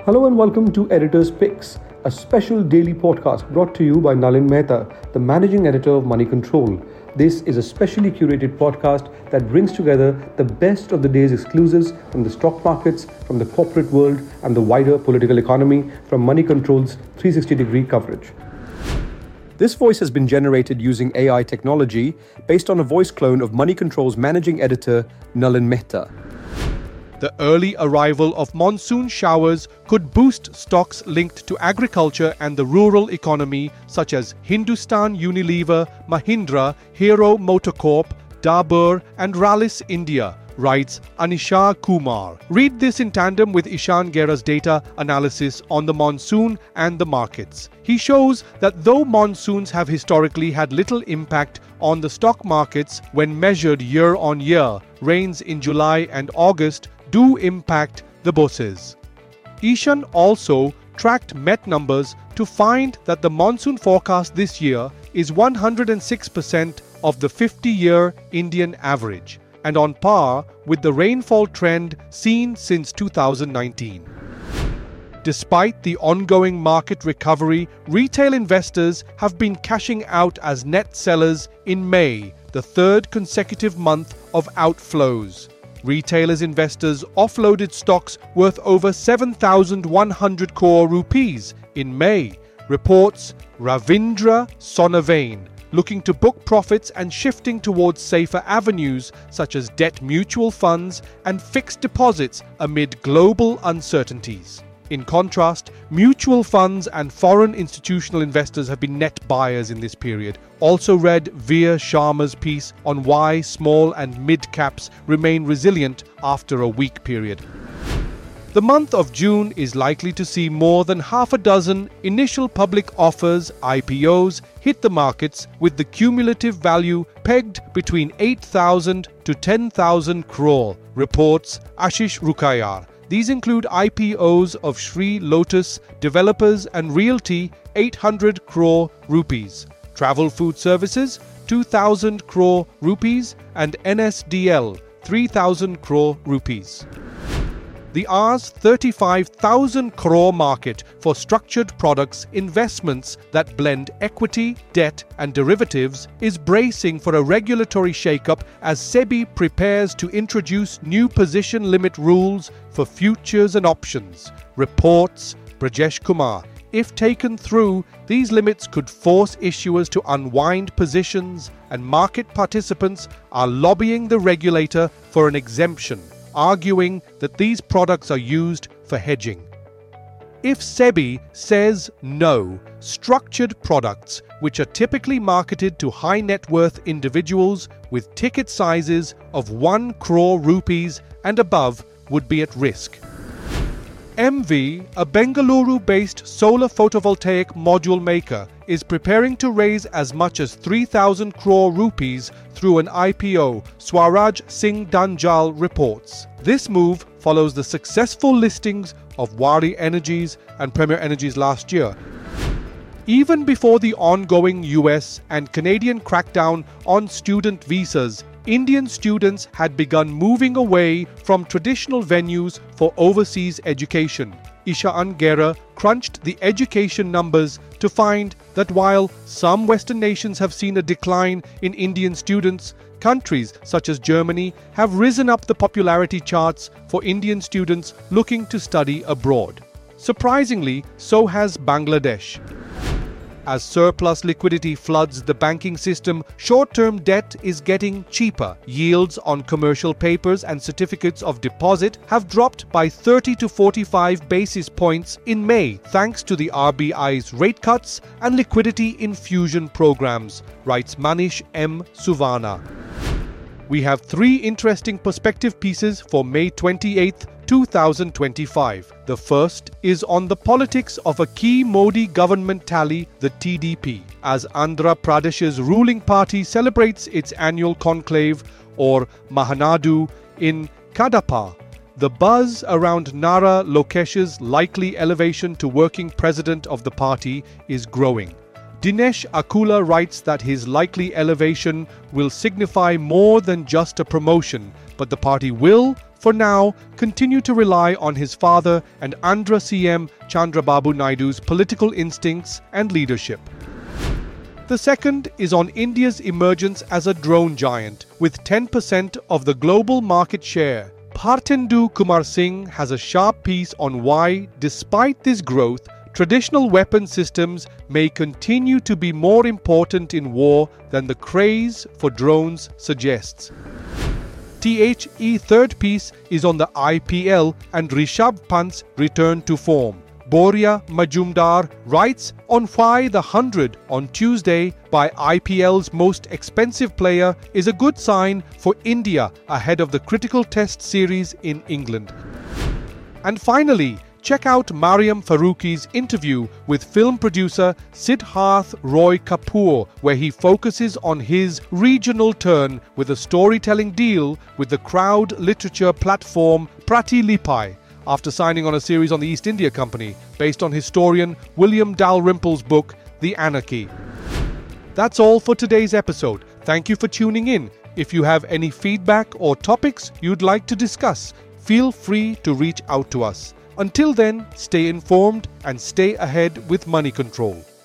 Hello and welcome to Editor's Picks, a special daily podcast brought to you by Nalin Mehta, the managing editor of Money Control. This is a specially curated podcast that brings together the best of the day's exclusives from the stock markets, from the corporate world, and the wider political economy from Money Control's 360-degree coverage. This voice has been generated using AI technology based on a voice clone of Money Control's managing editor, Nalin Mehta. The early arrival of monsoon showers could boost stocks linked to agriculture and the rural economy, such as Hindustan Unilever, Mahindra, Hero MotoCorp, Dabur, and Rallis India, writes Anisha Kumar. Read this in tandem with Ishan Gera's data analysis on the monsoon and the markets. He shows that though monsoons have historically had little impact on the stock markets when measured year on year, rains in July and August do impact the bourses. Ishan also tracked Met numbers to find that the monsoon forecast this year is 106% of the 50-year Indian average and on par with the rainfall trend seen since 2019. Despite the ongoing market recovery, retail investors have been cashing out as net sellers in May, the third consecutive month of outflows. Retailers investors offloaded stocks worth over 7,100 crore rupees in May, reports Ravindra Sonavain, looking to book profits and shifting towards safer avenues such as debt mutual funds and fixed deposits amid global uncertainties. In contrast, mutual funds and foreign institutional investors have been net buyers in this period. Also read Veer Sharma's piece on why small and mid-caps remain resilient after a weak period. The month of June is likely to see more than half a dozen initial public offers, IPOs, hit the markets with the cumulative value pegged between 8,000 to 10,000 crore, reports Ashish Rukayar. These include IPOs of Sri Lotus Developers and Realty 800 crore rupees, Travel Food Services 2,000 crore rupees and NSDL 3,000 crore rupees. The Rs 35,000 crore market for structured products investments that blend equity, debt and derivatives is bracing for a regulatory shakeup as SEBI prepares to introduce new position limit rules for futures and options, reports Brajesh Kumar. If taken through, these limits could force issuers to unwind positions, and market participants are lobbying the regulator for an exemption, arguing that these products are used for hedging. If SEBI says no, structured products, which are typically marketed to high net worth individuals with ticket sizes of 1 crore rupees and above, would be at risk. MV, a Bengaluru-based solar photovoltaic module maker, is preparing to raise as much as 3,000 crore rupees through an IPO, Swaraj Singh Danjal reports. This move follows the successful listings of Waaree Energies and Premier Energies last year. Even before the ongoing US and Canadian crackdown on student visas, Indian students had begun moving away from traditional venues for overseas education. Ishan Gera crunched the education numbers to find that while some Western nations have seen a decline in Indian students, countries such as Germany have risen up the popularity charts for Indian students looking to study abroad. Surprisingly, so has Bangladesh. As surplus liquidity floods the banking system, short-term debt is getting cheaper. Yields on commercial papers and certificates of deposit have dropped by 30 to 45 basis points in May, thanks to the RBI's rate cuts and liquidity infusion programs, writes Manish M. Suvana. We have three interesting perspective pieces for May 28th, 2025. The first is on the politics of a key Modi government tally, the TDP, as Andhra Pradesh's ruling party celebrates its annual conclave, or Mahanadu, in Kadapa. The buzz around Nara Lokesh's likely elevation to working president of the party is growing. Dinesh Akula writes that his likely elevation will signify more than just a promotion, but the party will, for now, continue to rely on his father and Andhra CM Chandrababu Naidu's political instincts and leadership. The second is on India's emergence as a drone giant, with 10% of the global market share. Parthendu Kumar Singh has a sharp piece on why, despite this growth, traditional weapon systems may continue to be more important in war than the craze for drones suggests. THE third piece is on the IPL and Rishabh Pant's return to form. Boria Majumdar writes on why the 100 on Tuesday by IPL's most expensive player is a good sign for India ahead of the critical test series in England. And finally, check out Mariam Faruqi's interview with film producer Siddharth Roy Kapoor, where he focuses on his regional turn with a storytelling deal with the crowd literature platform Pratilipai, after signing on a series on the East India Company based on historian William Dalrymple's book The Anarchy. That's all for today's episode. Thank you for tuning in. If you have any feedback or topics you'd like to discuss, feel free to reach out to us. Until then, stay informed and stay ahead with Money Control.